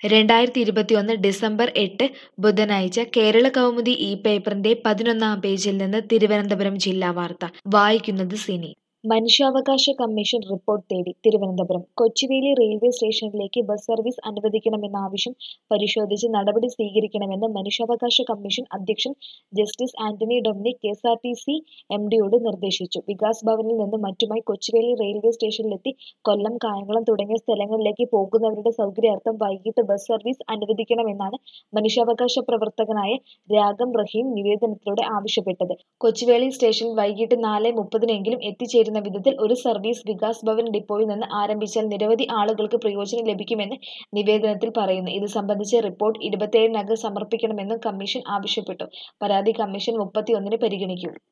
2021 December 8 ബുധനാഴ്ച കേരളകൗമുദി ഈ പേപ്പറിന്റെ 11-ാം പേജിൽ നിന്ന് തിരുവനന്തപുരം ജില്ലാ വാർത്ത വായിക്കുന്നത് സിനി. മനുഷ്യാവകാശ കമ്മീഷൻ റിപ്പോർട്ട് തേടി തിരുവനന്തപുരം. കൊച്ചുവേളി റെയിൽവേ സ്റ്റേഷനിലേക്ക് ബസ് സർവീസ് അനുവദിക്കണമെന്ന ആവശ്യം പരിശോധിച്ച് നടപടി സ്വീകരിക്കണമെന്ന് മനുഷ്യാവകാശ കമ്മീഷൻ അധ്യക്ഷൻ ജസ്റ്റിസ് ആന്റണി ഡൊമിനിക് കെഎസ്ആർടിസി എംഡിയോട് നിർദ്ദേശിച്ചു. വികാസ് ഭവനിൽ നിന്നും മറ്റുമായി കൊച്ചുവേളി റെയിൽവേ സ്റ്റേഷനിലെത്തി കൊല്ലം, കായംകുളം തുടങ്ങിയ സ്ഥലങ്ങളിലേക്ക് പോകുന്നവരുടെ സൗകര്യാർത്ഥം വൈകിട്ട് ബസ് സർവീസ് അനുവദിക്കണമെന്നാണ് മനുഷ്യാവകാശ പ്രവർത്തകനായ രാഗം റഹീം നിവേദനത്തിലൂടെ ആവശ്യപ്പെട്ടത്. കൊച്ചുവേളി സ്റ്റേഷനിൽ വൈകിട്ട് 4:30-നെങ്കിലും എത്തിച്ചേരുന്ന വിധത്തിൽ ഒരു സർവീസ് വികാസ് ഭവൻ ഡിപ്പോയിൽ നിന്ന് ആരംഭിച്ചാൽ നിരവധി ആളുകൾക്ക് പ്രയോജനം ലഭിക്കുമെന്ന് നിവേദനത്തിൽ പറയുന്നു. ഇത് സംബന്ധിച്ച റിപ്പോർട്ട് 27-നകം സമർപ്പിക്കണമെന്നും കമ്മീഷൻ ആവശ്യപ്പെട്ടു. പരാതി കമ്മീഷൻ 31-ന് പരിഗണിക്കും.